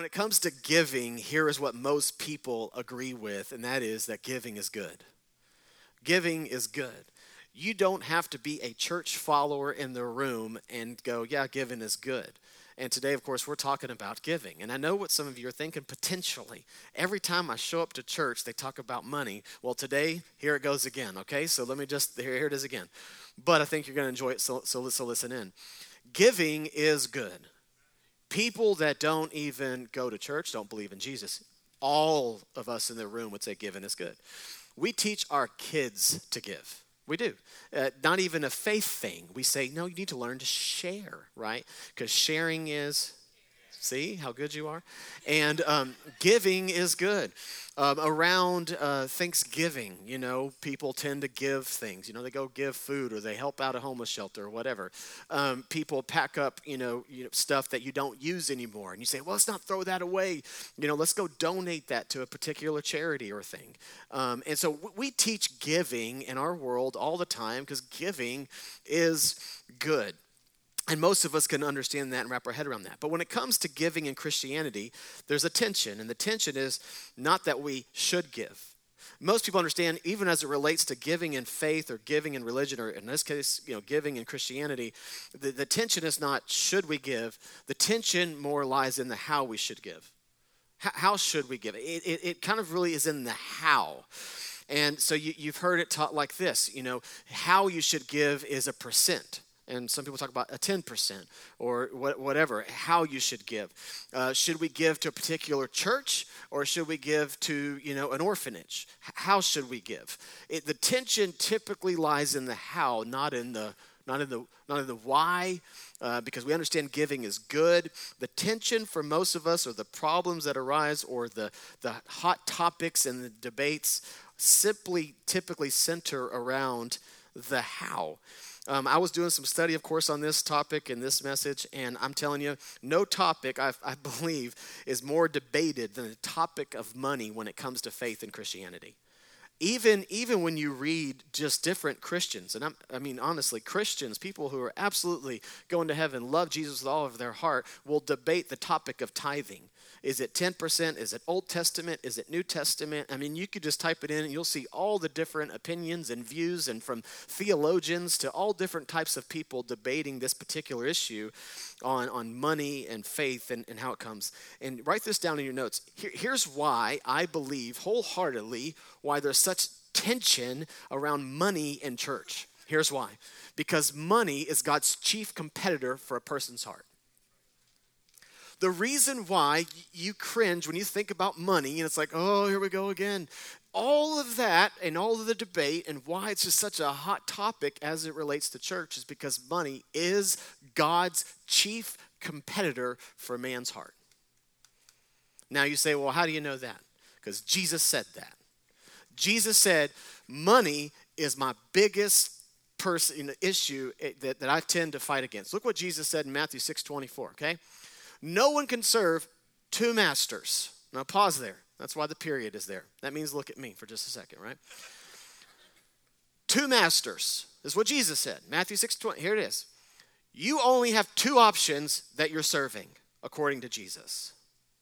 it comes to giving, here is what most people agree with, and that is that giving is good. Giving is good. You don't have to be a church follower in the room and go, yeah, giving is good. And today, of course, we're talking about giving. And I know what some of you are thinking, potentially. Every time I show up to church, they talk about money. Well, today, here it goes again, okay? So let me here it is again. But I think you're going to enjoy it, so listen in. Giving is good. People that don't even go to church don't believe in Jesus. All of us in the room would say giving is good. We teach our kids to give. We do. Not even a faith thing. We say, no, you need to learn to share, right? Because sharing is, see how good you are? And giving is good. Around Thanksgiving, people tend to give things. They go give food or they help out a homeless shelter or whatever. People pack up, stuff that you don't use anymore. And you say, well, let's not throw that away. Let's go donate that to a particular charity or thing. And so we teach giving in our world all the time because giving is good. And most of us can understand that and wrap our head around that. But when it comes to giving in Christianity, there's a tension. And the tension is not that we should give. Most people understand, even as it relates to giving in faith or giving in religion, or in this case, giving in Christianity, the tension is not should we give. The tension more lies in the how we should give. How should we give? It kind of really is in the how. And so you've heard it taught like this, how you should give is a percent. And some people talk about a 10% or whatever, how you should give. Should we give to a particular church or should we give to, an orphanage? How should we give? The tension typically lies in the how, not in the why, because we understand giving is good. The tension for most of us or the problems that arise or the hot topics and the debates simply typically center around the how. I was doing some study, of course, on this topic and this message, and I'm telling you, no topic, I believe, is more debated than the topic of money when it comes to faith in Christianity. Even when you read just different Christians, and honestly, Christians, people who are absolutely going to heaven, love Jesus with all of their heart, will debate the topic of tithing. Is it 10%? Is it Old Testament? Is it New Testament? You could just type it in and you'll see all the different opinions and views, and from theologians to all different types of people debating this particular issue on money and faith and how it comes. And write this down in your notes. Here's why I believe wholeheartedly why there's such tension around money in church. Here's why. Because money is God's chief competitor for a person's heart. The reason why you cringe when you think about money, and it's like, oh, here we go again. All of that and all of the debate and why it's just such a hot topic as it relates to church is because money is God's chief competitor for man's heart. Now you say, well, how do you know that? Because Jesus said that. Jesus said, money is my biggest issue that I tend to fight against. Look what Jesus said in Matthew 6:24, okay? No one can serve two masters. Now pause there. That's why the period is there. That means look at me for just a second, right? Two masters. This is what Jesus said. Matthew 6:20. Here it is. You only have two options that you're serving, according to Jesus.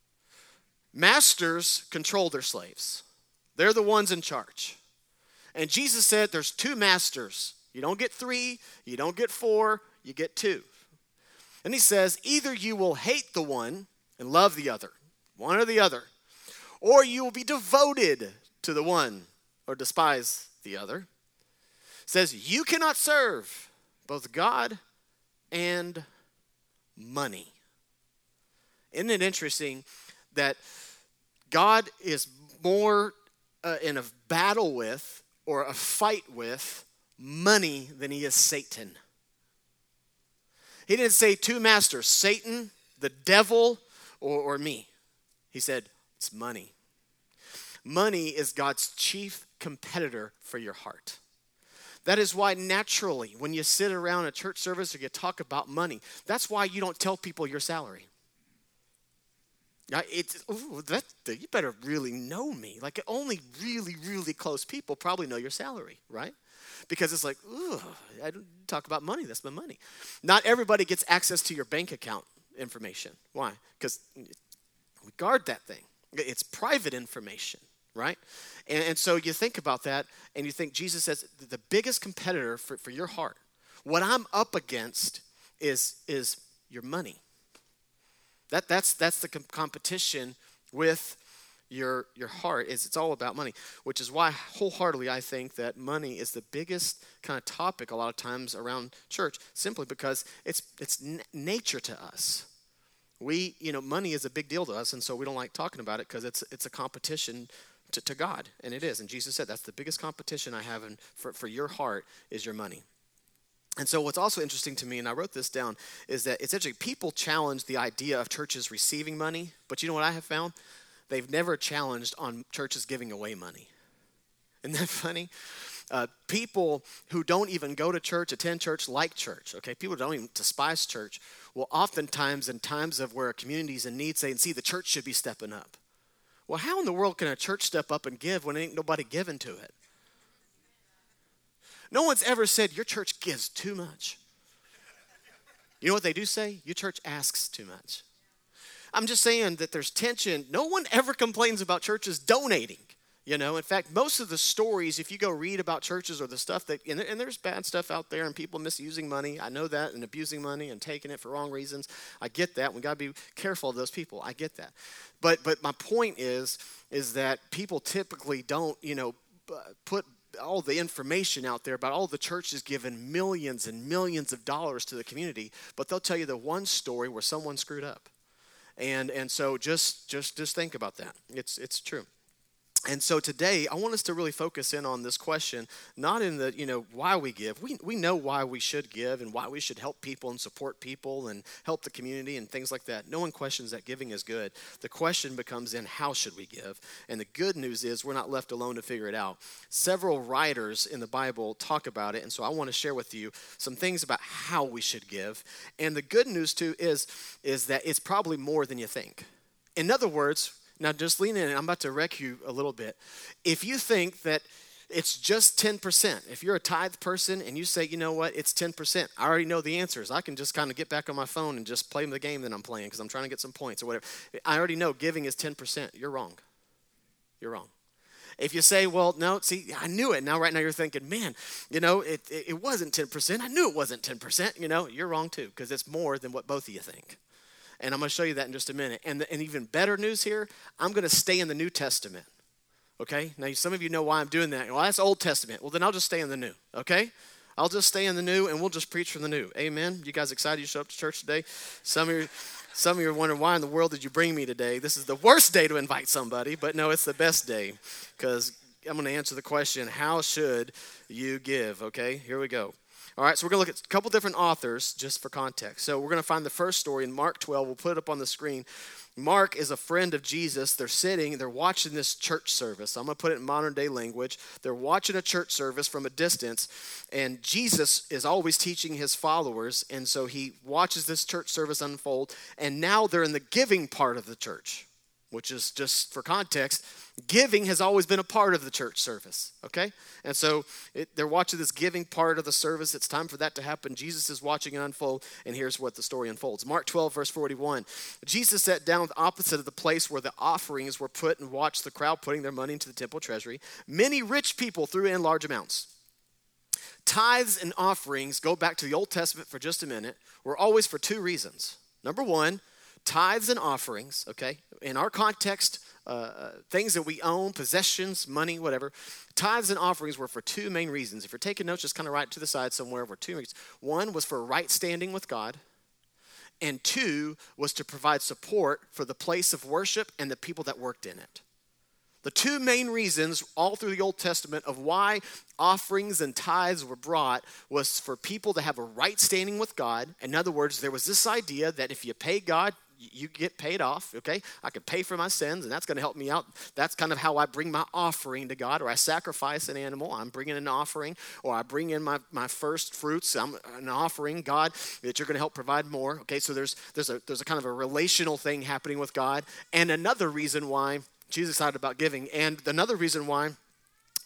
Masters control their slaves. They're the ones in charge. And Jesus said there's two masters. You don't get three, you don't get four, you get two. And he says, either you will hate the one and love the other, one or the other, or you will be devoted to the one or despise the other. It says, you cannot serve both God and money. Isn't it interesting that God is more in a battle with or a fight with money than he is Satan? He didn't say two masters, Satan, the devil, or me. He said, it's money. Money is God's chief competitor for your heart. That is why naturally, when you sit around a church service or you talk about money, that's why you don't tell people your salary. You better really know me. Like only really, really close people probably know your salary, right? Because it's like, I don't talk about money. That's my money. Not everybody gets access to your bank account information. Why? Because we guard that thing. It's private information, right? And so you think about that, and you think Jesus says the biggest competitor for your heart, what I'm up against is your money. That's the competition with your heart. It's all about money, which is why wholeheartedly I think that money is the biggest kind of topic a lot of times around church, simply because it's nature to us. Money is a big deal to us, and so we don't like talking about it because it's a competition to God, and it is. And Jesus said that's the biggest competition I have for your heart is your money. And so what's also interesting to me, and I wrote this down, is that it's actually people challenge the idea of churches receiving money, but you know what I have found? They've never challenged on churches giving away money. Isn't that funny? People who don't even go to church, attend church, like church, okay? People who don't even despise church will oftentimes, in times of where a community is in need, say, and see, the church should be stepping up. Well, how in the world can a church step up and give when ain't nobody giving to it? No one's ever said, your church gives too much. You know what they do say? Your church asks too much. I'm just saying that there's tension. No one ever complains about churches donating. In fact, most of the stories, if you go read about churches or the stuff that, and there's bad stuff out there and people misusing money. I know that, and abusing money and taking it for wrong reasons. I get that. We got to be careful of those people. I get that. But my point is that people typically don't, put all the information out there about all the churches giving millions and millions of dollars to the community, but they'll tell you the one story where someone screwed up. And so just think about that. It's true. And so today, I want us to really focus in on this question, not in the, why we give. We know why we should give and why we should help people and support people and help the community and things like that. No one questions that giving is good. The question becomes in how should we give? And the good news is we're not left alone to figure it out. Several writers in the Bible talk about it, and so I want to share with you some things about how we should give. And the good news, too, is that it's probably more than you think. In other words, now just lean in, and I'm about to wreck you a little bit. If you think that it's just 10%, if you're a tithe person and you say, you know what, it's 10%, I already know the answers. I can just kind of get back on my phone and just play the game that I'm playing because I'm trying to get some points or whatever. I already know giving is 10%. You're wrong. You're wrong. If you say, well, no, see, I knew it. Now, right now you're thinking, man, it wasn't 10%. I knew it wasn't 10%. You're wrong too because it's more than what both of you think. And I'm going to show you that in just a minute. And even better news here, I'm going to stay in the New Testament. Okay? Now, some of you know why I'm doing that. Well, that's Old Testament. Well, then I'll just stay in the New. Okay? I'll just stay in the New, and we'll just preach from the New. Amen? You guys excited you showed up to church today? Some of you are wondering, why in the world did you bring me today? This is the worst day to invite somebody, but no, it's the best day because I'm going to answer the question, how should you give? Okay? Here we go. All right, so we're going to look at a couple different authors just for context. So we're going to find the first story in Mark 12. We'll put it up on the screen. Mark is a friend of Jesus. They're watching this church service. I'm going to put it in modern day language. They're watching a church service from a distance, and Jesus is always teaching his followers, and so he watches this church service unfold, and now they're in the giving part of the church, which is, just for context, giving has always been a part of the church service, okay? And so they're watching this giving part of the service. It's time for that to happen. Jesus is watching it unfold, and here's what the story unfolds. Mark 12, verse 41. Jesus sat down opposite of the place where the offerings were put and watched the crowd putting their money into the temple treasury. Many rich people threw in large amounts. Tithes and offerings, go back to the Old Testament for just a minute, were always for two reasons. Number one, tithes and offerings, okay, in our context, things that we own, possessions, money, whatever, tithes and offerings were for two main reasons. If you're taking notes, just kind of write to the side somewhere for two reasons. One was for right standing with God, and two was to provide support for the place of worship and the people that worked in it. The two main reasons all through the Old Testament of why offerings and tithes were brought was for people to have a right standing with God. In other words, there was this idea that if you pay God, you get paid off, okay? I can pay for my sins, and that's going to help me out. That's kind of how I bring my offering to God, or I sacrifice an animal. I'm bringing an offering, or I bring in my first fruits. I'm an offering, God, that you're going to help provide more. Okay, so there's a kind of a relational thing happening with God. And another reason why Jesus is excited about giving, and another reason why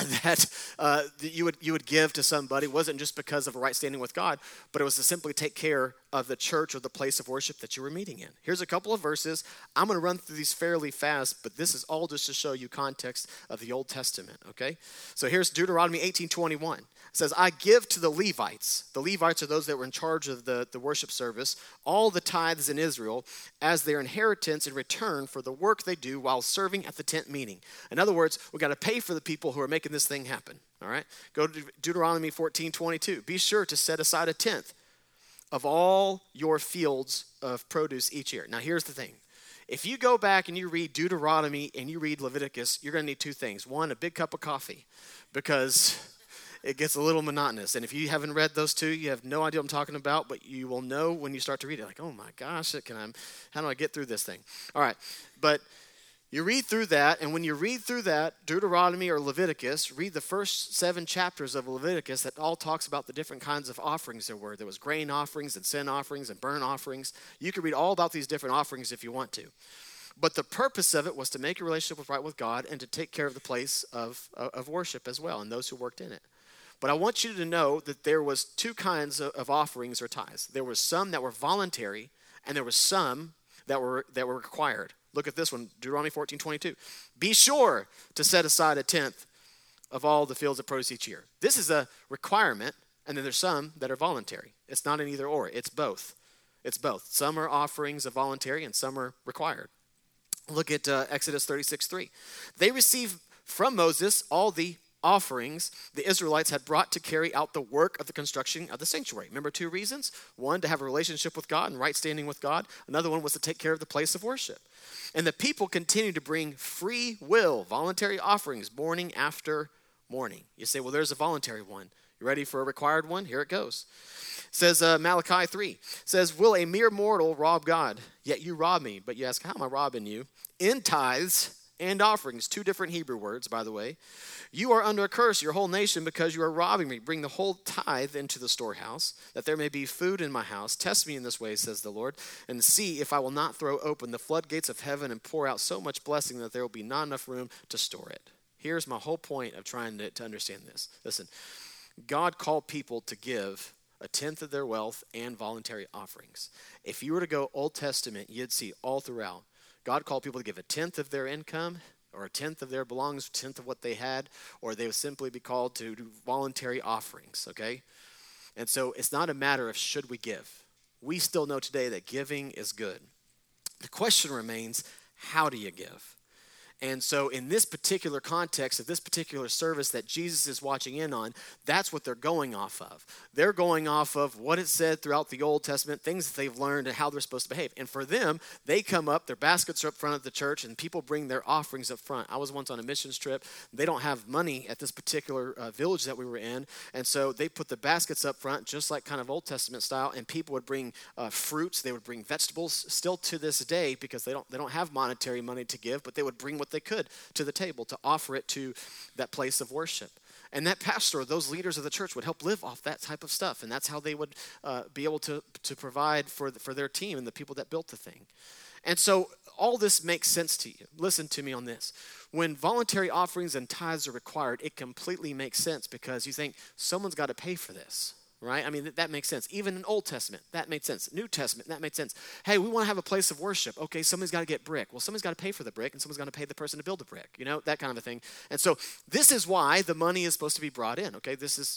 that you would give to somebody wasn't just because of a right standing with God, but it was to simply take care of the church or the place of worship that you were meeting in. Here's a couple of verses. I'm going to run through these fairly fast, but this is all just to show you context of the Old Testament, okay? So here's Deuteronomy 18:21. It says, I give to the Levites. The Levites are those that were in charge of the worship service, all the tithes in Israel as their inheritance in return for the work they do while serving at the tent meeting. In other words, we got to pay for the people who are making this thing happen, all right? Go to Deuteronomy 14:22. Be sure to set aside a tenth of all your fields of produce each year. Now, here's the thing. If you go back and you read Deuteronomy and you read Leviticus, you're going to need two things. One, a big cup of coffee, because it gets a little monotonous. And if you haven't read those two, you have no idea what I'm talking about, but you will know when you start to read it. Like, oh my gosh, how do I get through this thing? All right, but you read through that, and when you read through that, Deuteronomy or Leviticus, read the first 7 chapters of Leviticus that all talks about the different kinds of offerings there were. There was grain offerings and sin offerings and burnt offerings. You can read all about these different offerings if you want to. But the purpose of it was to make your relationship right with God and to take care of the place of worship as well and those who worked in it. But I want you to know that there was 2 kinds of offerings or tithes. There was some that were voluntary, and there was some that were required. Look at this one, Deuteronomy 14:22. Be sure to set aside a tenth of all the fields of produce each year. This is a requirement, and then there's some that are voluntary. It's not an either or. It's both. It's both. Some are offerings of voluntary, and some are required. Look at Exodus 36:3. They received from Moses all the offerings the Israelites had brought to carry out the work of the construction of the sanctuary. Remember 2 reasons? One, to have a relationship with God and right standing with God. Another one was to take care of the place of worship. And the people continued to bring free will, voluntary offerings, morning after morning. You say, well, there's a voluntary one. You ready for a required one? Here it goes. It says Malachi 3, says, will a mere mortal rob God? Yet you rob me. But you ask, how am I robbing you? In tithes and offerings, 2 different Hebrew words, by the way. You are under a curse, your whole nation, because you are robbing me. Bring the whole tithe into the storehouse, that there may be food in my house. Test me in this way, says the Lord, and see if I will not throw open the floodgates of heaven and pour out so much blessing that there will be not enough room to store it. Here's my whole point of trying to understand this. Listen, God called people to give a tenth of their wealth and voluntary offerings. If you were to go Old Testament, you'd see all throughout, God called people to give a tenth of their income, or a tenth of their belongings, a tenth of what they had, or they would simply be called to do voluntary offerings, okay? And so it's not a matter of should we give. We still know today that giving is good. The question remains, how do you give? And so in this particular context of this particular service that Jesus is watching in on, that's what they're going off of. They're going off of what it said throughout the Old Testament, things that they've learned and how they're supposed to behave. And for them, they come up, their baskets are up front of the church, and people bring their offerings up front. I was once on a missions trip. They don't have money at this particular village that we were in, and so they put the baskets up front, just like kind of Old Testament style, and people would bring fruits. They would bring vegetables still to this day because they don't have monetary money to give, but they would bring what they could to the table to offer it to that place of worship. And that pastor, those leaders of the church would help live off that type of stuff. And that's how they would be able to provide for their team and the people that built the thing. And so all this makes sense to you. Listen to me on this. When voluntary offerings and tithes are required, it completely makes sense because you think someone's got to pay for this. Right? I mean, that makes sense. Even in Old Testament, that made sense. New Testament, that made sense. Hey, we want to have a place of worship. Okay, somebody's got to get brick. Well, somebody's got to pay for the brick, and someone's got to pay the person to build the brick. You know, that kind of a thing. And so this is why the money is supposed to be brought in. Okay,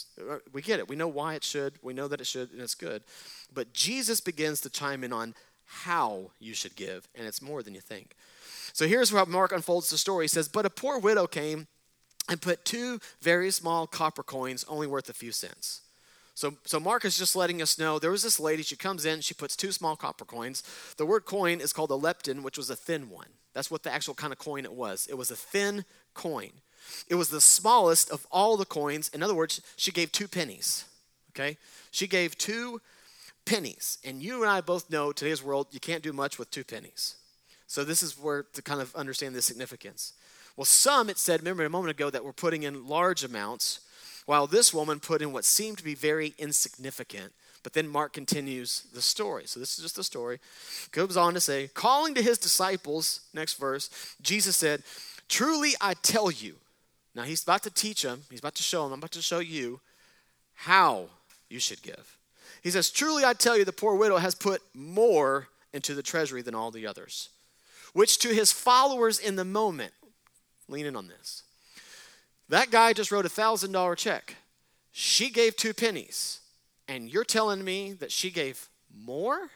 we get it. We know why it should. We know that it should, and it's good. But Jesus begins to chime in on how you should give, and it's more than you think. So here's how Mark unfolds the story. He says, but a poor widow came and put 2 very small copper coins, only worth a few cents. So Mark is just letting us know there was this lady, she comes in, she puts 2 small copper coins. The word coin is called a lepton, which was a thin one. That's what the actual kind of coin it was. It was a thin coin. It was the smallest of all the coins. In other words, she gave 2 pennies, okay? She gave 2 pennies. And you and I both know today's world, you can't do much with 2 pennies. So this is where to kind of understand the significance. Well, some, it said, remember a moment ago, that were putting in large amounts, while this woman put in what seemed to be very insignificant. But then Mark continues the story. So this is just the story. Goes on to say, calling to his disciples, next verse, Jesus said, truly I tell you. Now he's about to teach them, he's about to show them, I'm about to show you how you should give. He says, truly I tell you, the poor widow has put more into the treasury than all the others. Which to his followers in the moment, lean in on this. That guy just wrote $1,000 check. She gave 2 pennies. And you're telling me that she gave more?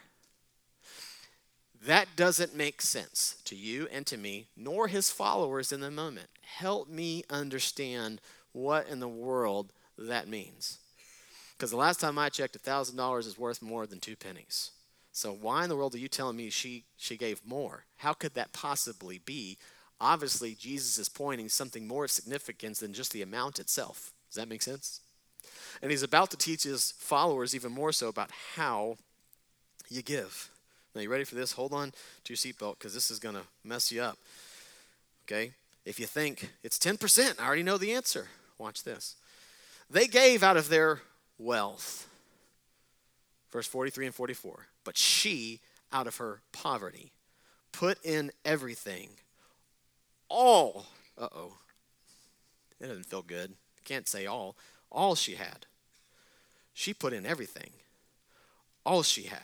That doesn't make sense to you and to me, nor his followers in the moment. Help me understand what in the world that means. Because the last time I checked, $1,000 is worth more than 2 pennies. So why in the world are you telling me she gave more? How could that possibly be? Obviously, Jesus is pointing something more significant than just the amount itself. Does that make sense? And he's about to teach his followers even more so about how you give. Now, you ready for this? Hold on to your seatbelt because this is going to mess you up. Okay? If you think it's 10%, I already know the answer. Watch this. They gave out of their wealth. Verse 43 and 44. But she, out of her poverty, put in everything. All. That doesn't feel good. Can't say all. All she had. She put in everything. All she had.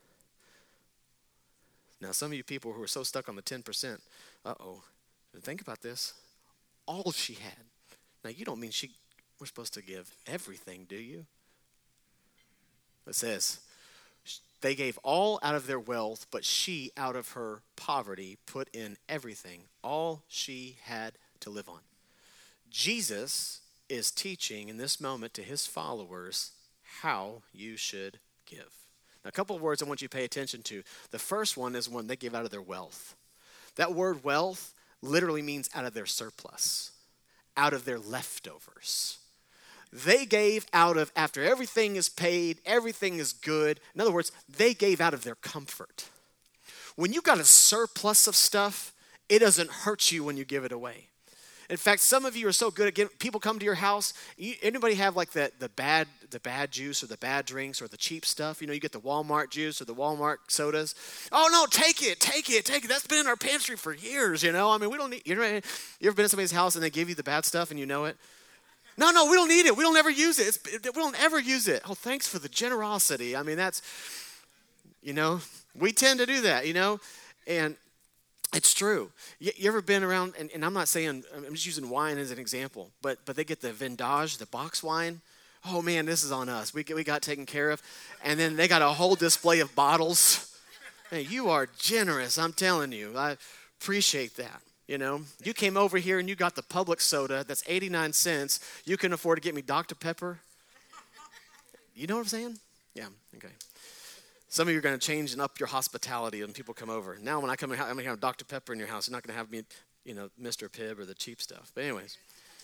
Now, some of you people who are so stuck on the 10%, think about this. All she had. Now, you don't mean we're supposed to give everything, do you? It says, they gave all out of their wealth, but she, out of her poverty, put in everything, all she had to live on. Jesus is teaching in this moment to his followers how you should give. Now, a couple of words I want you to pay attention to. The first one is when they gave out of their wealth. That word wealth literally means out of their surplus, out of their leftovers. They gave out of, after everything is paid, everything is good. In other words, they gave out of their comfort. When you've got a surplus of stuff, it doesn't hurt you when you give it away. In fact, some of you are so good at getting, people come to your house. Anybody have like the bad juice or the bad drinks or the cheap stuff? You know, you get the Walmart juice or the Walmart sodas. Oh no, take it. That's been in our pantry for years, you know. I mean, we don't need, you ever been at somebody's house and they give you the bad stuff and you know it? No, we don't need it. We don't ever use it. We don't ever use it. Oh, thanks for the generosity. I mean, that's, you know, we tend to do that, you know, and it's true. You ever been around, and I'm not saying, I'm just using wine as an example, but they get the Vendage, the box wine. Oh man, this is on us. We got taken care of. And then they got a whole display of bottles. Hey, you are generous, I'm telling you. I appreciate that. You know, you came over here and you got the Publix soda that's 89 cents. You can afford to get me Dr. Pepper. You know what I'm saying? Yeah, okay. Some of you are going to change and up your hospitality when people come over. Now when I come in, I'm going to have Dr. Pepper in your house. You're not going to have me, you know, Mr. Pibb or the cheap stuff. But anyways,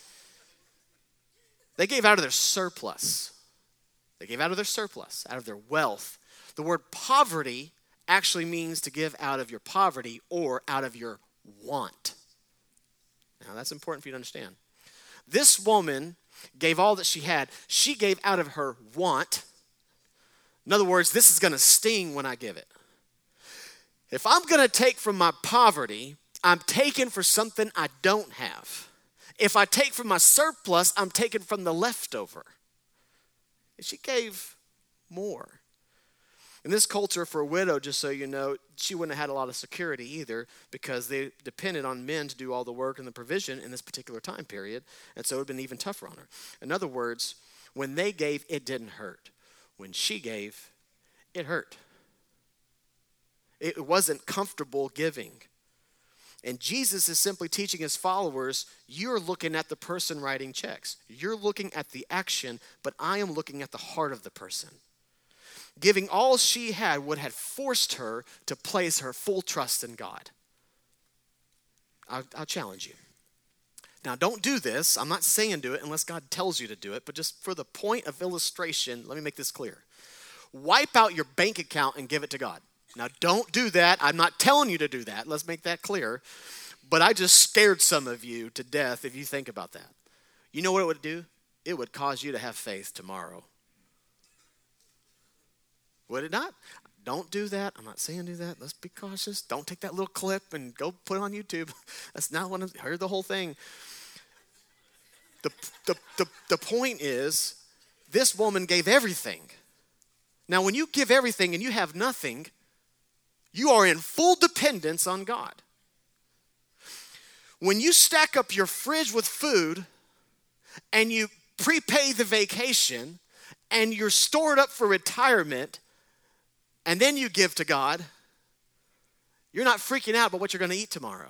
they gave out of their surplus. They gave out of their surplus, out of their wealth. The word poverty actually means to give out of your poverty or out of your want. Now that's important for you to understand. This woman gave all that she had. She gave out of her want. In other words, this is going to sting when I give it. If I'm going to take from my poverty, I'm taking for something I don't have. If I take from my surplus, I'm taking from the leftover. And she gave more. In this culture, for a widow, just so you know, she wouldn't have had a lot of security either because they depended on men to do all the work and the provision in this particular time period. And so it would have been even tougher on her. In other words, when they gave, it didn't hurt. When she gave, it hurt. It wasn't comfortable giving. And Jesus is simply teaching his followers, you're looking at the person writing checks. You're looking at the action, but I am looking at the heart of the person. Giving all she had would have forced her to place her full trust in God. I'll challenge you. Now, don't do this. I'm not saying do it unless God tells you to do it, but just for the point of illustration, let me make this clear. Wipe out your bank account and give it to God. Now, don't do that. I'm not telling you to do that. Let's make that clear. But I just scared some of you to death if you think about that. You know what it would do? It would cause you to have faith tomorrow. Would it not? Don't do that. I'm not saying do that. Let's be cautious. Don't take that little clip and go put it on YouTube. That's not what I heard the whole thing. The point is, this woman gave everything. Now, when you give everything and you have nothing, you are in full dependence on God. When you stack up your fridge with food and you prepay the vacation and you're stored up for retirement and then you give to God, you're not freaking out about what you're going to eat tomorrow.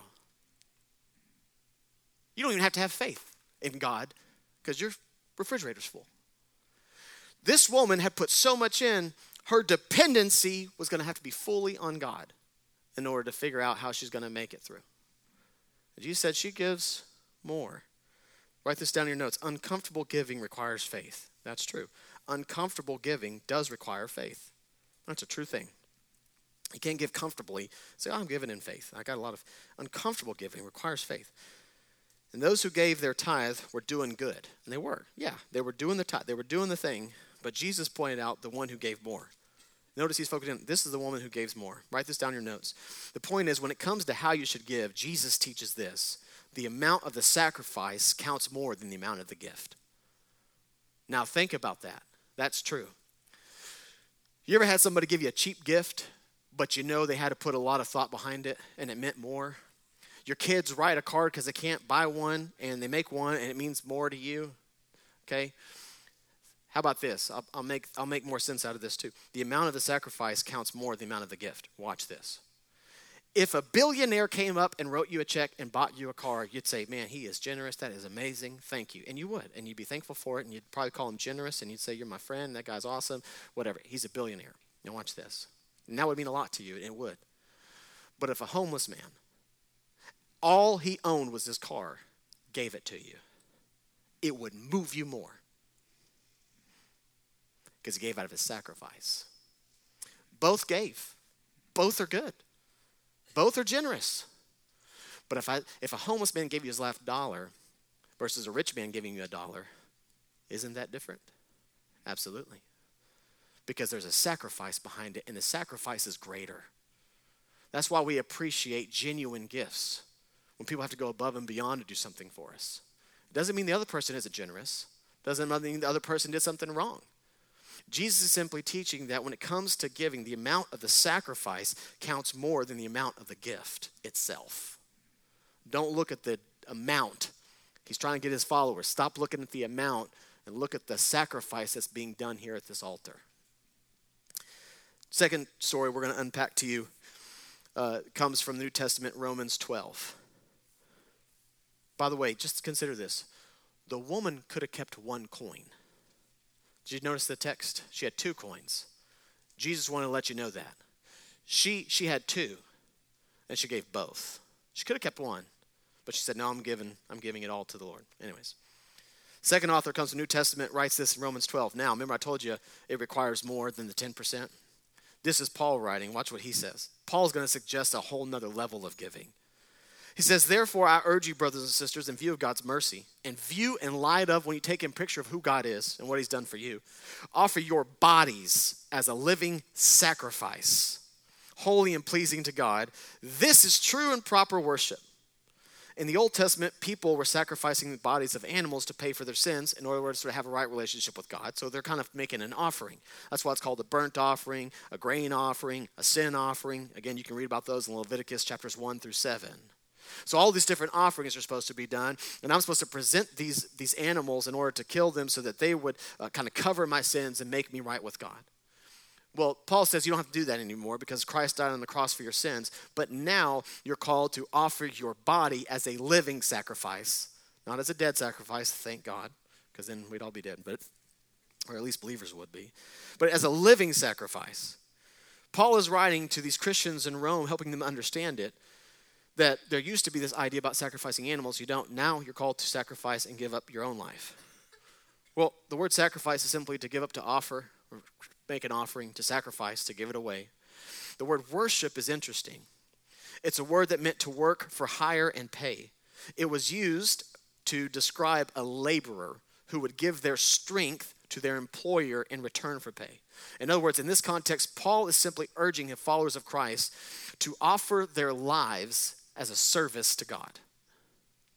You don't even have to have faith in God because your refrigerator's full. This woman had put so much in, her dependency was going to have to be fully on God in order to figure out how she's going to make it through. Jesus said she gives more. Write this down in your notes. Uncomfortable giving requires faith. That's true. Uncomfortable giving does require faith. That's a true thing. You can't give comfortably. Say, I'm giving in faith. I got a lot of uncomfortable giving requires faith. And those who gave their tithe were doing good. And they were. Yeah, they were doing the tithe. They were doing the thing. But Jesus pointed out the one who gave more. Notice he's focusing on, this is the woman who gives more. Write this down in your notes. The point is, when it comes to how you should give, Jesus teaches this. The amount of the sacrifice counts more than the amount of the gift. Now think about that. That's true. You ever had somebody give you a cheap gift, but you know they had to put a lot of thought behind it and it meant more? Your kids write a card because they can't buy one and they make one and it means more to you. Okay? How about this? I'll make more sense out of this too. The amount of the sacrifice counts more than the amount of the gift. Watch this. If a billionaire came up and wrote you a check and bought you a car, you'd say, man, he is generous. That is amazing. Thank you. And you would. And you'd be thankful for it. And you'd probably call him generous. And you'd say, you're my friend. That guy's awesome. Whatever. He's a billionaire. Now watch this. And that would mean a lot to you. It would. But if a homeless man, all he owned was his car, gave it to you, it would move you more. Because he gave out of his sacrifice. Both gave. Both are good. Both are generous. But if a homeless man gave you his last dollar versus a rich man giving you $1, isn't that different? Absolutely. Because there's a sacrifice behind it, and the sacrifice is greater. That's why we appreciate genuine gifts. When people have to go above and beyond to do something for us. It doesn't mean the other person isn't generous. Doesn't mean the other person did something wrong. Jesus is simply teaching that when it comes to giving, the amount of the sacrifice counts more than the amount of the gift itself. Don't look at the amount. He's trying to get his followers. Stop looking at the amount and look at the sacrifice that's being done here at this altar. Second story we're going to unpack to you comes from the New Testament, Romans 12. By the way, just consider this. The woman could have kept one coin. Did you notice the text? She had 2 coins. Jesus wanted to let you know that. She had 2, and she gave both. She could have kept one, but she said, no, I'm giving it all to the Lord. Anyways. Second author comes to the New Testament, writes this in Romans 12. Now, remember I told you it requires more than the 10%? This is Paul writing. Watch what he says. Paul's going to suggest a whole nother level of giving. He says, therefore, I urge you, brothers and sisters, in view of God's mercy, in view and light of when you take in picture of who God is and what he's done for you, offer your bodies as a living sacrifice, holy and pleasing to God. This is true and proper worship. In the Old Testament, people were sacrificing the bodies of animals to pay for their sins in order to have a right relationship with God. So they're kind of making an offering. That's why it's called a burnt offering, a grain offering, a sin offering. Again, you can read about those in Leviticus chapters 1 through 7. So all these different offerings are supposed to be done, and I'm supposed to present these animals in order to kill them so that they would kind of cover my sins and make me right with God. Well, Paul says you don't have to do that anymore because Christ died on the cross for your sins, but now you're called to offer your body as a living sacrifice, not as a dead sacrifice, thank God, because then we'd all be dead, or at least believers would be, but as a living sacrifice. Paul is writing to these Christians in Rome, helping them understand it, that there used to be this idea about sacrificing animals. You don't. Now you're called to sacrifice and give up your own life. Well, the word sacrifice is simply to give up, to offer, or make an offering, to sacrifice, to give it away. The word worship is interesting. It's a word that meant to work for hire and pay. It was used to describe a laborer who would give their strength to their employer in return for pay. In other words, in this context, Paul is simply urging his followers of Christ to offer their lives as a service to God.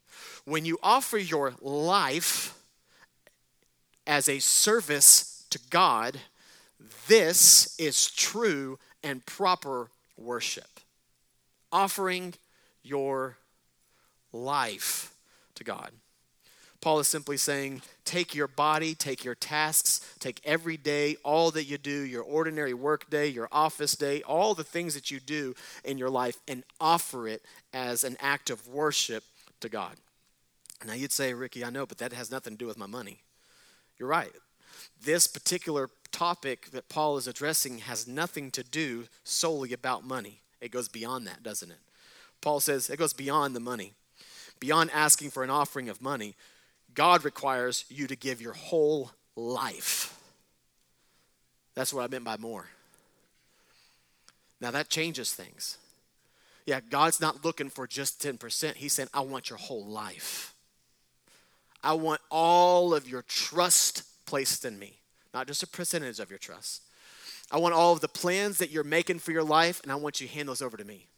When you offer your life as a service to God, this is true and proper worship. Offering your life to God. Paul is simply saying, take your body, take your tasks, take every day, all that you do, your ordinary work day, your office day, all the things that you do in your life, and offer it as an act of worship to God. Now you'd say, Ricky, I know, but that has nothing to do with my money. You're right. This particular topic that Paul is addressing has nothing to do solely about money. It goes beyond that, doesn't it? Paul says it goes beyond the money. Beyond asking for an offering of money, God requires you to give your whole life. That's what I meant by more. Now that changes things. Yeah, God's not looking for just 10%. He's saying, I want your whole life. I want all of your trust placed in me, not just a percentage of your trust. I want all of the plans that you're making for your life, and I want you to hand those over to me.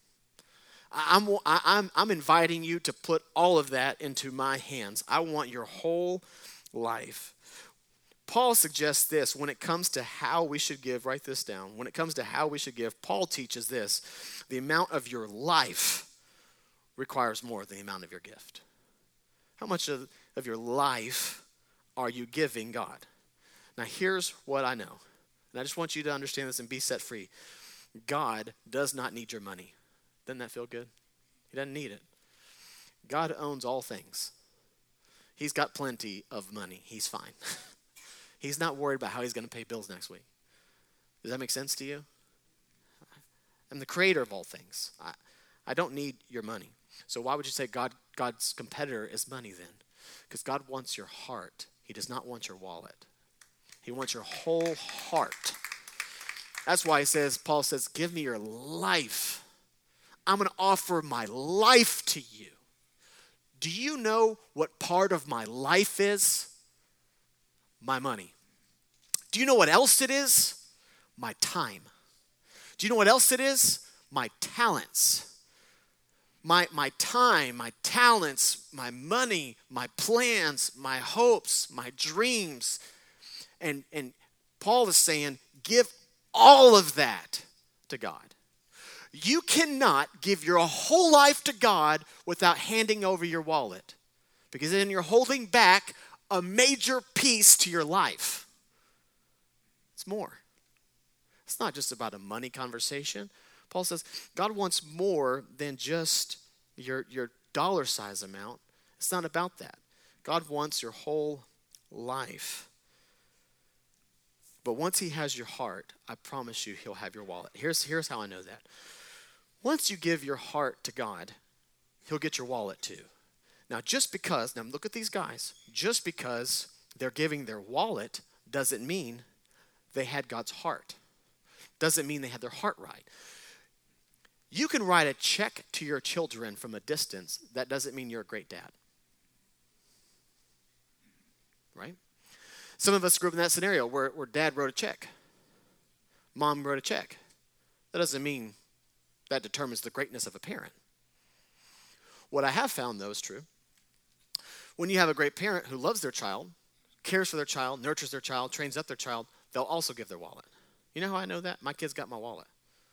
I'm inviting you to put all of that into my hands. I want your whole life. Paul suggests this when it comes to how we should give. Write this down. When it comes to how we should give, Paul teaches this. The amount of your life requires more than the amount of your gift. How much of your life are you giving God? Now here's what I know. And I just want you to understand this and be set free. God does not need your money. Doesn't that feel good? He doesn't need it. God owns all things. He's got plenty of money. He's fine. He's not worried about how he's going to pay bills next week. Does that make sense to you? I'm the creator of all things. I don't need your money. So why would you say God's competitor is money then? Because God wants your heart. He does not want your wallet. He wants your whole heart. That's why Paul says, give me your life. I'm going to offer my life to you. Do you know what part of my life is? My money. Do you know what else it is? My time. Do you know what else it is? My talents. My time, my talents, my money, my plans, my hopes, my dreams. And Paul is saying, give all of that to God. You cannot give your whole life to God without handing over your wallet, because then you're holding back a major piece to your life. It's more. It's not just about a money conversation. Paul says God wants more than just your dollar size amount. It's not about that. God wants your whole life. But once he has your heart, I promise you he'll have your wallet. Here's how I know that. Once you give your heart to God, he'll get your wallet too. Now look at these guys. Just because they're giving their wallet doesn't mean they had God's heart. Doesn't mean they had their heart right. You can write a check to your children from a distance. That doesn't mean you're a great dad. Right? Some of us grew up in that scenario where dad wrote a check. Mom wrote a check. That doesn't mean that determines the greatness of a parent. What I have found, though, is true. When you have a great parent who loves their child, cares for their child, nurtures their child, trains up their child, they'll also give their wallet. You know how I know that? My kids got my wallet.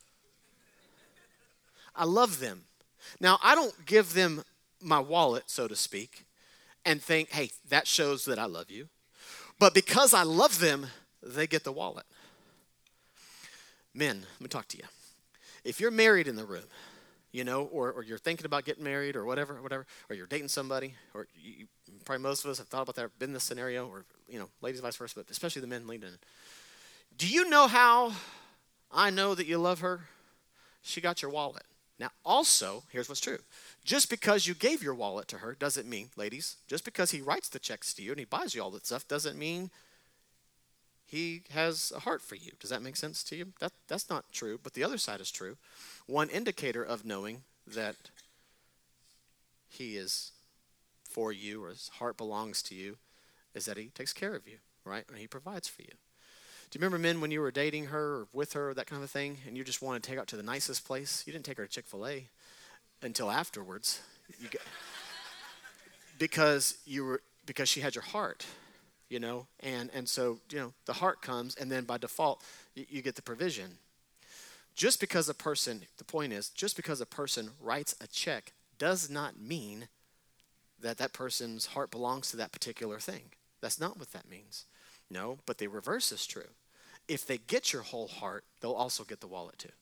I love them. Now, I don't give them my wallet, so to speak, and think, hey, that shows that I love you. But because I love them, they get the wallet. Men, let me talk to you. If you're married in the room, or you're thinking about getting married or whatever, or you're dating somebody, or probably most of us have thought about that, been in this scenario, or, ladies vice versa, but especially the men leading. Do you know how I know that you love her? She got your wallet. Now, also, here's what's true. Just because you gave your wallet to her doesn't mean, ladies, just because he writes the checks to you and he buys you all that stuff doesn't mean he has a heart for you. Does that make sense to you? That's not true, but the other side is true. One indicator of knowing that he is for you or his heart belongs to you is that he takes care of you, right? And he provides for you. Do you remember, men, when you were dating her or with her or that kind of thing, and you just wanted to take her out to the nicest place? You didn't take her to Chick-fil-A until afterwards. because she had your heart, and so the heart comes, and then by default you get the provision. Just because the point is, just because a person writes a check does not mean that person's heart belongs to that particular thing. That's not what that means. No, but the reverse is true. If they get your whole heart, they'll also get the wallet too.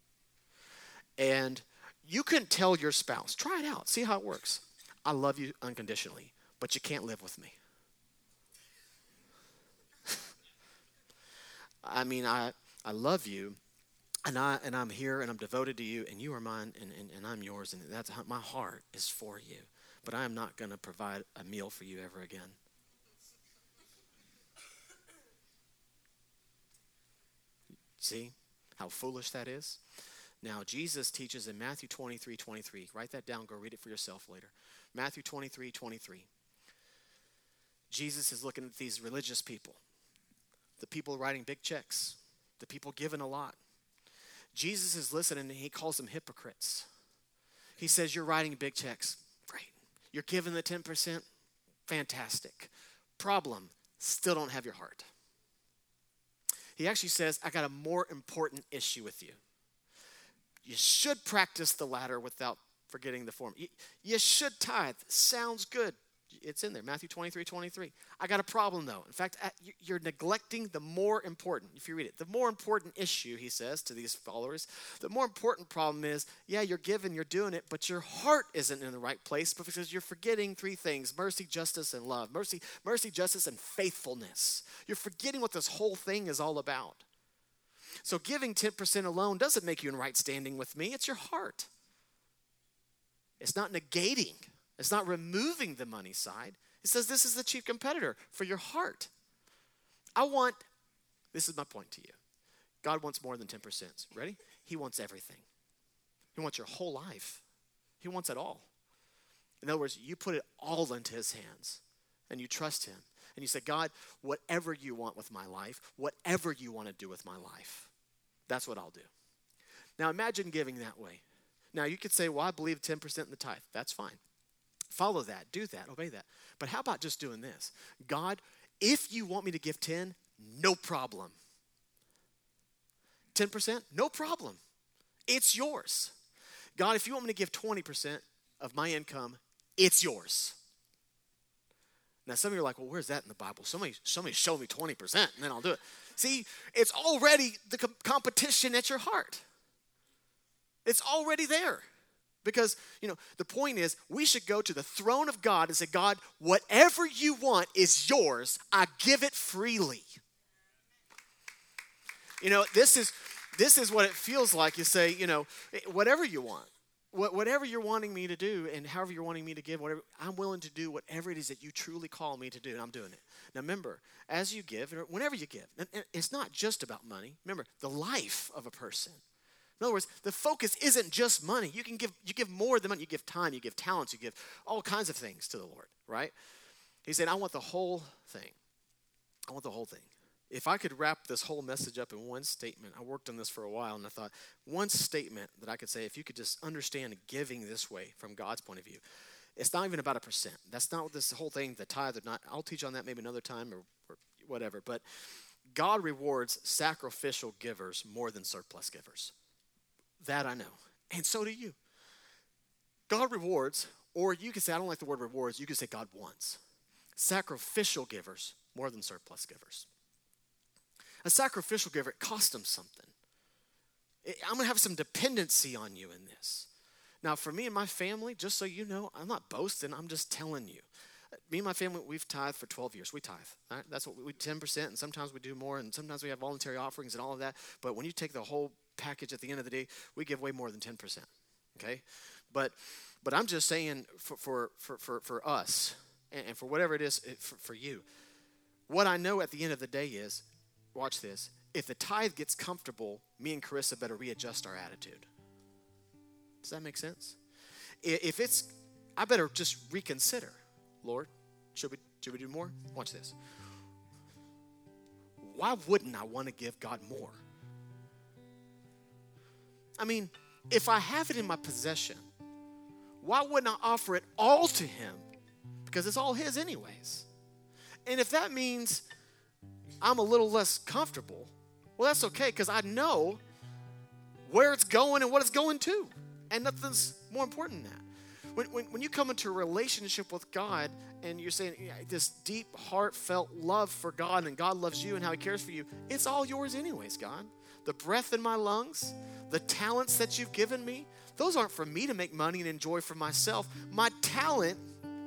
And you can tell your spouse, try it out, see how it works. I love you unconditionally, but you can't live with me. I mean, I love you, and I'm here, and I'm devoted to you, and you are mine, and I'm yours, and that's my heart is for you. But I am not going to provide a meal for you ever again. See how foolish that is? Now, Jesus teaches in Matthew 23:23. Write that down. Go read it for yourself later. Matthew 23:23. Jesus is looking at these religious people, the people writing big checks, the people giving a lot. Jesus is listening, and he calls them hypocrites. He says, you're writing big checks. Great. You're giving the 10%. Fantastic. Problem, still don't have your heart. He actually says, I got a more important issue with you. You should practice the latter without forgetting the former. You should tithe. Sounds good. It's in there, Matthew 23:23. I got a problem, though. In fact, you're neglecting the more important, if you read it, the more important issue, he says to these followers. The more important problem is, yeah, you're giving, you're doing it, but your heart isn't in the right place because you're forgetting three things: mercy, justice, and love. Mercy, justice, and faithfulness. You're forgetting what this whole thing is all about. So giving 10% alone doesn't make you in right standing with me. It's your heart. It's not negating. It's not removing the money side. It says this is the chief competitor for your heart. This is my point to you. God wants more than 10%. Ready? He wants everything. He wants your whole life. He wants it all. In other words, you put it all into his hands and you trust him. And you say, God, whatever you want with my life, whatever you want to do with my life, that's what I'll do. Now imagine giving that way. Now you could say, well, I believe 10% in the tithe. That's fine. Follow that, do that, obey that. But how about just doing this? God, if you want me to give 10, no problem. 10%, no problem. It's yours. God, if you want me to give 20% of my income, it's yours. Now, some of you are like, well, where's that in the Bible? Somebody show me 20%, and then I'll do it. See, it's already the competition at your heart. It's already there. Because, the point is, we should go to the throne of God and say, God, whatever you want is yours. I give it freely. This is what it feels like. You say, whatever you want, whatever you're wanting me to do and however you're wanting me to give, whatever, I'm willing to do whatever it is that you truly call me to do, and I'm doing it. Now, remember, as you give, whenever you give, it's not just about money. Remember, the life of a person. In other words, the focus isn't just money. You give more than money. You give time, you give talents, you give all kinds of things to the Lord, right? He said, I want the whole thing. I want the whole thing. If I could wrap this whole message up in one statement, I worked on this for a while, and I thought, one statement that I could say, if you could just understand giving this way from God's point of view, it's not even about 1%. That's not what this whole thing, the tithe or not. I'll teach on that maybe another time or whatever. But God rewards sacrificial givers more than surplus givers. That I know. And so do you. God rewards, or you can say, I don't like the word rewards, you can say God wants. Sacrificial givers more than surplus givers. A sacrificial giver, it costs them something. I'm going to have some dependency on you in this. Now, for me and my family, just so you know, I'm not boasting, I'm just telling you. Me and my family, we've tithed for 12 years. We tithe. Right? That's what we 10%, and sometimes we do more, and sometimes we have voluntary offerings and all of that. But when you take the whole package at the end of the day, we give way more than 10%. Okay? But I'm just saying for us, and for whatever it is for you, what I know at the end of the day is, watch this, if the tithe gets comfortable, me and Carissa better readjust our attitude. Does that make sense? If it's, I better just reconsider. Lord, should we do more? Watch this. Why wouldn't I want to give God more? I mean, if I have it in my possession, why wouldn't I offer it all to him because it's all his anyways. And if that means I'm a little less comfortable, well, that's okay, because I know where it's going and what it's going to. And nothing's more important than that. When you come into a relationship with God and you're saying this deep, heartfelt love for God, and God loves you and how he cares for you, it's all yours anyways, God. The breath in my lungs, the talents that you've given me, those aren't for me to make money and enjoy for myself. My talents,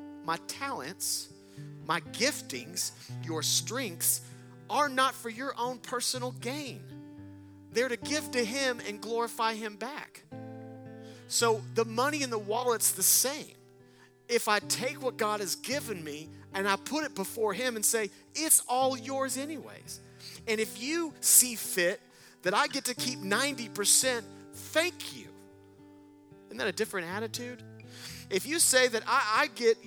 my giftings, your strengths are not for your own personal gain. They're to give to him and glorify him back. So the money in the wallet's the same. If I take what God has given me and I put it before him and say, it's all yours anyways. And if you see fit that I get to keep 90%, thank you. Isn't that a different attitude? If you say that I get,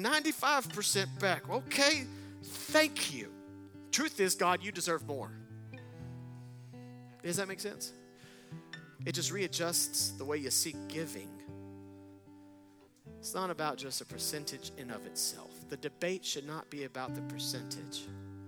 95% back, okay, thank you. Truth is, God, you deserve more. Does that make sense? It just readjusts the way you see giving. It's not about just a percentage in of itself. The debate should not be about the percentage.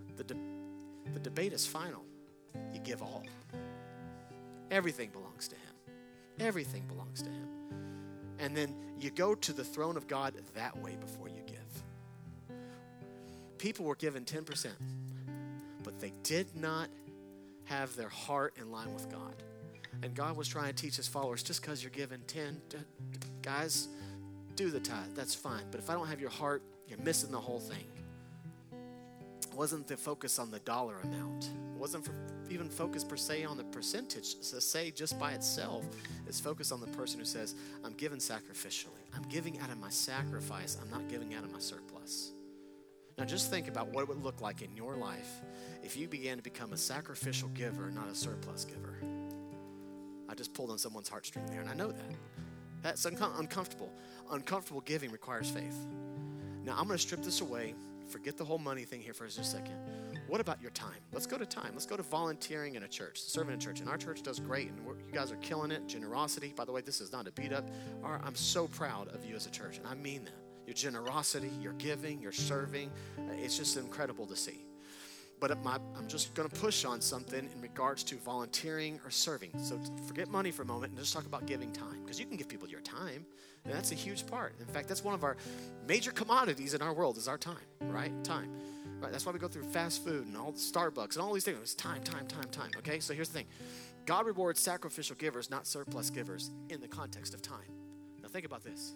The debate is final. You give all. Everything belongs to him. Everything belongs to him. And then you go to the throne of God that way before you give. People were given 10%, but they did not have their heart in line with God. And God was trying to teach his followers, just because you're given 10, guys, do the tithe. That's fine. But if I don't have your heart, you're missing the whole thing. It wasn't the focus on the dollar amount. It wasn't even focused per se on the percentage. To say just by itself, it's focused on the person who says, I'm giving sacrificially. I'm giving out of my sacrifice. I'm not giving out of my surplus. Now just think about what it would look like in your life if you began to become a sacrificial giver, not a surplus giver. I just pulled on someone's heartstring there, and I know that. That's uncomfortable. Uncomfortable giving requires faith. Now, I'm going to strip this away. Forget the whole money thing here for just a second. What about your time? Let's go to time. Let's go to volunteering in a church, serving in a church. And our church does great, and you guys are killing it. Generosity. By the way, this is not a beat up. I'm so proud of you as a church, and I mean that. Your generosity, your giving, your serving, it's just incredible to see. But I'm just going to push on something in regards to volunteering or serving. So forget money for a moment and just talk about giving time. Because you can give people your time, and that's a huge part. In fact, that's one of our major commodities in our world is our time, right? Time. Right? That's why we go through fast food and all the Starbucks and all these things. It's time. Okay? So here's the thing. God rewards sacrificial givers, not surplus givers, in the context of time. Now think about this.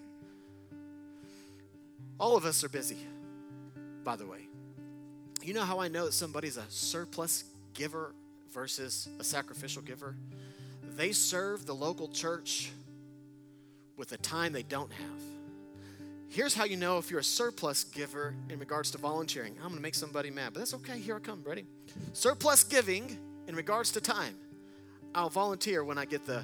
All of us are busy, by the way. You know how I know that somebody's a surplus giver versus a sacrificial giver? They serve the local church with the time they don't have. Here's how you know if you're a surplus giver in regards to volunteering. I'm going to make somebody mad, but that's okay. Here I come. Ready? Surplus giving in regards to time. I'll volunteer when I get the...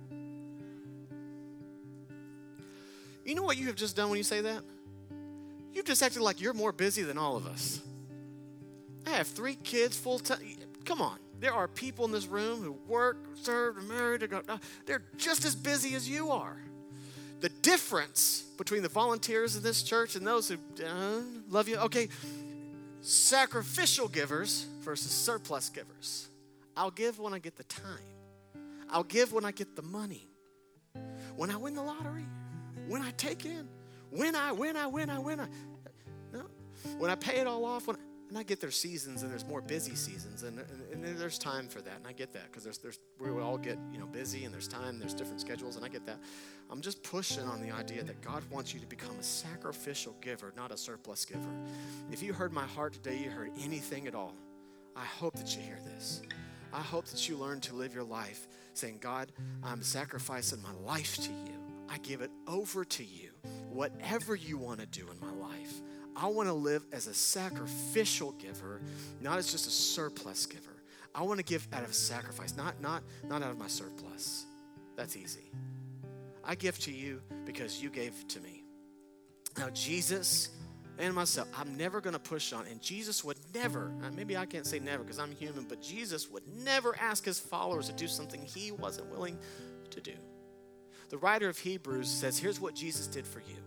You know what you have just done when you say that? You've just acted like you're more busy than all of us. I have 3 kids full time. Come on. There are people in this room who work, serve, are married. They're just as busy as you are. The difference between the volunteers in this church and those who love you, okay, sacrificial givers versus surplus givers. I'll give when I get the time. I'll give when I get the money. When I win the lottery. When I take in. When I. No. When I pay it all off. And I get there's seasons and there's more busy seasons and there's time for that, and I get that because we all get busy and there's time, there's different schedules, and I get that. I'm just pushing on the idea that God wants you to become a sacrificial giver, not a surplus giver. If you heard my heart today, you heard anything at all, I hope that you hear this. I hope that you learn to live your life saying, God, I'm sacrificing my life to you. I give it over to you. Whatever you want to do in my life. I want to live as a sacrificial giver, not as just a surplus giver. I want to give out of sacrifice, not out of my surplus. That's easy. I give to you because you gave to me. Now, Jesus and myself, I'm never going to push on, and Jesus would never, maybe I can't say never because I'm human, but Jesus would never ask his followers to do something he wasn't willing to do. The writer of Hebrews says, here's what Jesus did for you.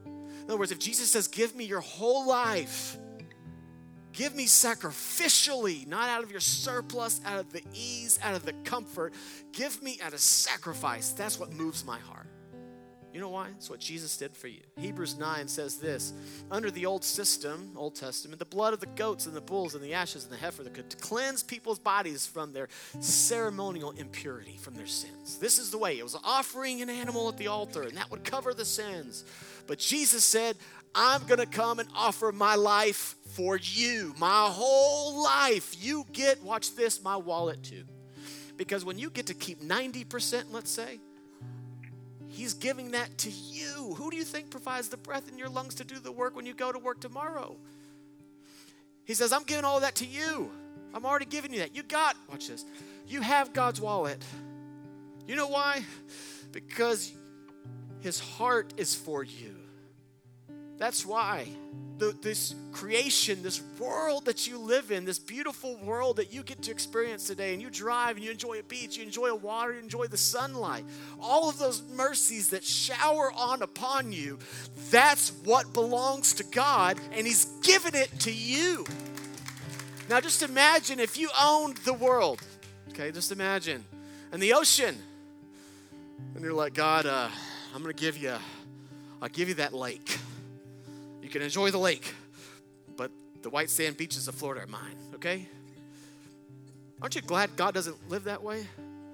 In other words, if Jesus says, give me your whole life, give me sacrificially, not out of your surplus, out of the ease, out of the comfort. Give me at a sacrifice. That's what moves my heart. You know why? It's what Jesus did for you. Hebrews 9 says this, under the old system, Old Testament, the blood of the goats and the bulls and the ashes and the heifer that could cleanse people's bodies from their ceremonial impurity, from their sins. This is the way. It was offering an animal at the altar, and that would cover the sins. But Jesus said, I'm going to come and offer my life for you, my whole life. You get, watch this, my wallet too. Because when you get to keep 90%, let's say, he's giving that to you. Who do you think provides the breath in your lungs to do the work when you go to work tomorrow? He says, I'm giving all that to you. I'm already giving you that. You got, watch this, you have God's wallet. You know why? Because his heart is for you. That's why. This creation, this world that you live in, this beautiful world that you get to experience today, and you drive and you enjoy a beach, you enjoy a water, you enjoy the sunlight, all of those mercies that shower on upon you, that's what belongs to God, and he's given it to you. Now just imagine if you owned the world, okay, just imagine, and the ocean, and you're like, God, I'm going to give you, I'll give you that lake. You can enjoy the lake, but the white sand beaches of Florida are mine, okay? Aren't you glad God doesn't live that way?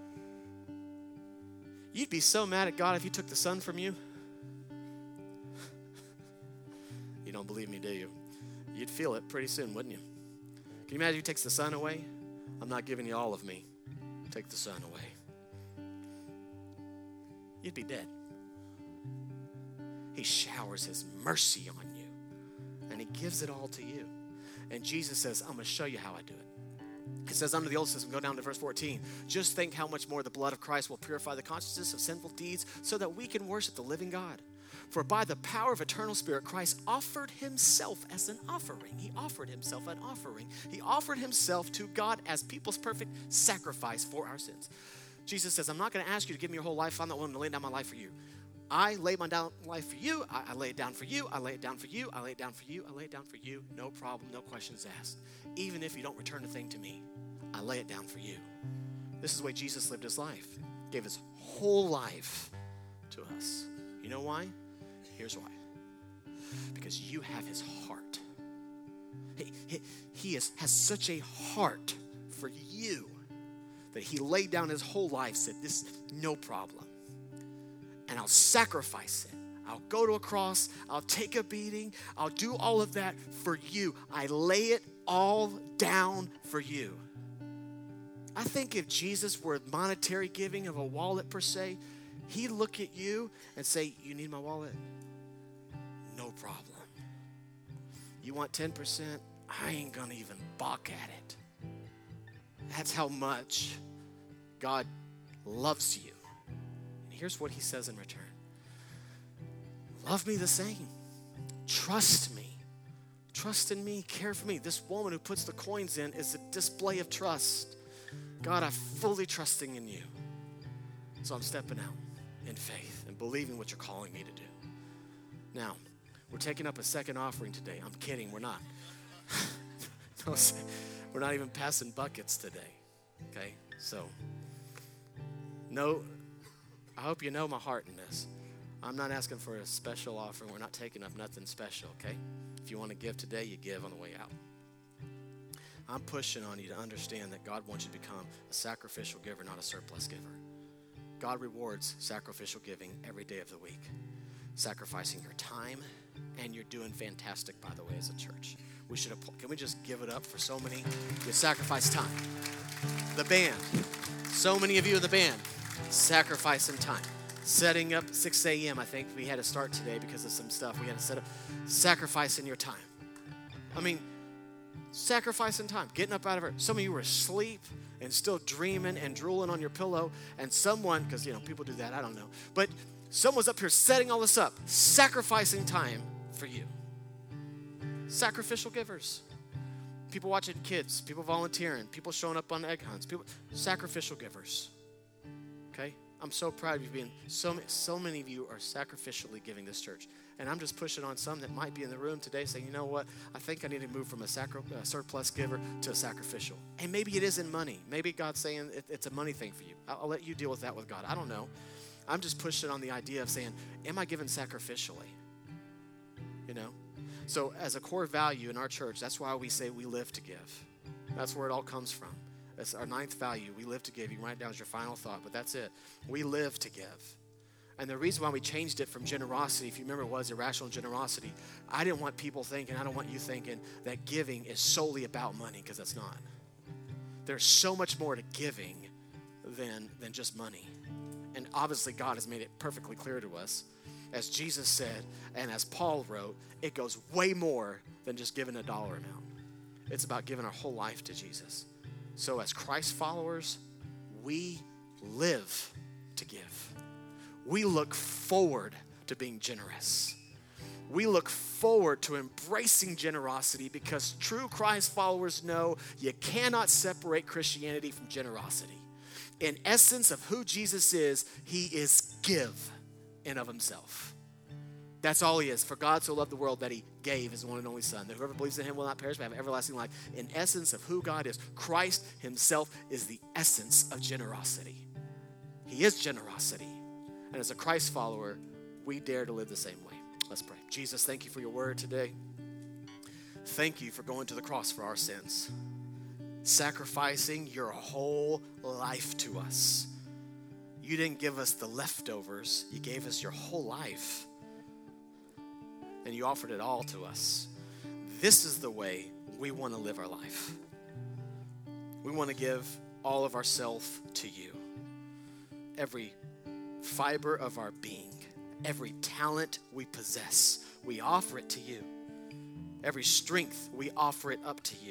You'd be so mad at God if he took the sun from you. You don't believe me, do you? You'd feel it pretty soon, wouldn't you? Can you imagine if he takes the sun away? I'm not giving you all of me. Take the sun away. You'd be dead. He showers his mercy on you. And he gives it all to you. And Jesus says, I'm going to show you how I do it. It says under the old system, go down to verse 14. Just think how much more the blood of Christ will purify the consciousness of sinful deeds so that we can worship the living God. For by the power of eternal spirit, Christ offered himself as an offering. He offered himself an offering. He offered himself to God as people's perfect sacrifice for our sins. Jesus says, I'm not going to ask you to give me your whole life. I'm not willing to lay down my life for you. I lay my life for you. I lay it down for you. I lay it down for you. I lay it down for you. I lay it down for you. No problem. No questions asked. Even if you don't return a thing to me, I lay it down for you. This is the way Jesus lived his life. Gave his whole life to us. You know why? Here's why. Because you have his heart. He has such a heart for you that he laid down his whole life, said, this, no problem. And I'll sacrifice it. I'll go to a cross. I'll take a beating. I'll do all of that for you. I lay it all down for you. I think if Jesus were monetary giving of a wallet per se, he'd look at you and say, you need my wallet? No problem. You want 10%? I ain't gonna even balk at it. That's how much God loves you. Here's what he says in return. Love me the same. Trust me. Trust in me. Care for me. This woman who puts the coins in is a display of trust. God, I'm fully trusting in you. So I'm stepping out in faith and believing what you're calling me to do. Now, we're taking up a second offering today. I'm kidding. We're not. No, we're not even passing buckets today. Okay? So, no. I hope you know my heart in this. I'm not asking for a special offering. We're not taking up nothing special, okay? If you want to give today, you give on the way out. I'm pushing on you to understand that God wants you to become a sacrificial giver, not a surplus giver. God rewards sacrificial giving every day of the week. Sacrificing your time, and you're doing fantastic, by the way, as a church. Can we just give it up for so many? You sacrifice time. The band. So many of you in the band. Sacrificing time. Setting up 6 a.m. I think we had to start today because of some stuff. We had to set up. Sacrificing your time. I mean, sacrificing time. Getting up out of it. Some of you were asleep and still dreaming and drooling on your pillow. And someone, because, people do that. I don't know. But someone's up here setting all this up. Sacrificing time for you. Sacrificial givers. People watching kids. People volunteering. People showing up on egg hunts. Sacrificial givers. Okay? I'm so proud of you being, so many of you are sacrificially giving this church. And I'm just pushing on some that might be in the room today saying, you know what, I think I need to move from a surplus giver to a sacrificial. And maybe it isn't money. Maybe God's saying it's a money thing for you. I'll let you deal with that with God. I don't know. I'm just pushing on the idea of saying, am I giving sacrificially? You know? So as a core value in our church, that's why we say we live to give. That's where it all comes from. That's our 9th value. We live to give. You can write it down as your final thought, but that's it. We live to give. And the reason why we changed it from generosity, if you remember, was irrational generosity. I didn't want people thinking, I don't want you thinking that giving is solely about money, because that's not. There's so much more to giving than just money. And obviously God has made it perfectly clear to us. As Jesus said, and as Paul wrote, it goes way more than just giving a dollar amount. It's about giving our whole life to Jesus. So as Christ followers, we live to give. We look forward to being generous. We look forward to embracing generosity, because true Christ followers know you cannot separate Christianity from generosity. In essence of who Jesus is, he is give in of himself. That's all he is. For God so loved the world that he gave his one and only son, that whoever believes in him will not perish but have everlasting life. In essence of who God is, Christ himself is the essence of generosity. He is generosity. And as a Christ follower, we dare to live the same way. Let's pray. Jesus, thank you for your word today. Thank you for going to the cross for our sins, sacrificing your whole life to us. You didn't give us the leftovers. You gave us your whole life. And you offered it all to us. This is the way we want to live our life. We want to give all of ourselves to you. Every fiber of our being, every talent we possess, we offer it to you. Every strength, we offer it up to you.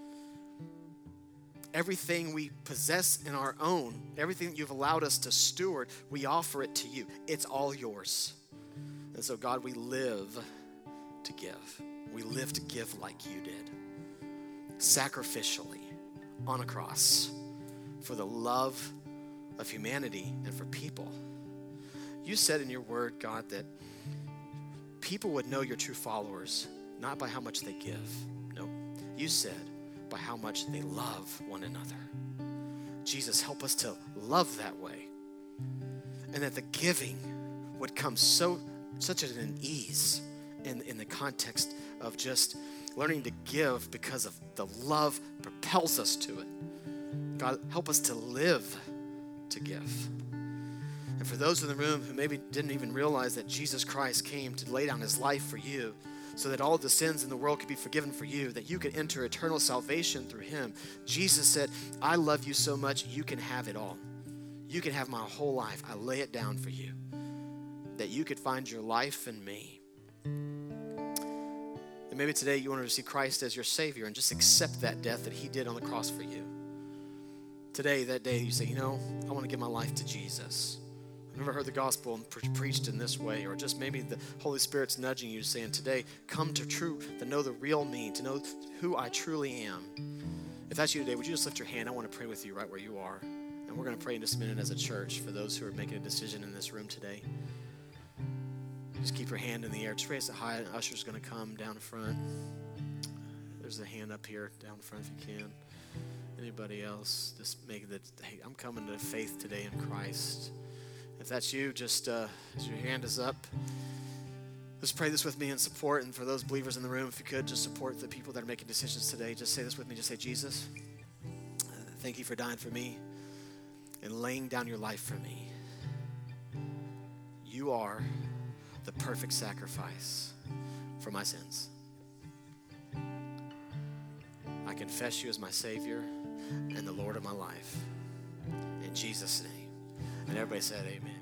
Everything we possess in our own, everything that you've allowed us to steward, we offer it to you. It's all yours. And so, God, we live to give. We live to give like you did, sacrificially on a cross for the love of humanity and for people. You said in your word, God, that people would know you're true followers, not by how much they give. No, you said by how much they love one another. Jesus, help us to love that way. And that the giving would come such an ease in the context of just learning to give because of the love propels us to it. God, help us to live to give. And for those in the room who maybe didn't even realize that Jesus Christ came to lay down his life for you so that all the sins in the world could be forgiven for you, that you could enter eternal salvation through him. Jesus said, I love you so much, you can have it all. You can have my whole life. I lay it down for you, that you could find your life in me. And maybe today you want to receive Christ as your Savior and just accept that death that he did on the cross for you. Today, that day, you say, I want to give my life to Jesus. I've never heard the gospel preached in this way, or just maybe the Holy Spirit's nudging you, saying today, come to know the real me, to know who I truly am. If that's you today, would you just lift your hand? I want to pray with you right where you are. And we're going to pray in just a minute as a church for those who are making a decision in this room today. Just keep your hand in the air. Just raise it high. An usher's going to come down front. There's a hand up here down front if you can. Anybody else? Just make that, hey, I'm coming to faith today in Christ. If that's you, just as your hand is up, just pray this with me in support. And for those believers in the room, if you could, just support the people that are making decisions today. Just say this with me. Just say, Jesus, thank you for dying for me and laying down your life for me. You are the perfect sacrifice for my sins. I confess you as my Savior and the Lord of my life. In Jesus' name. And everybody said amen.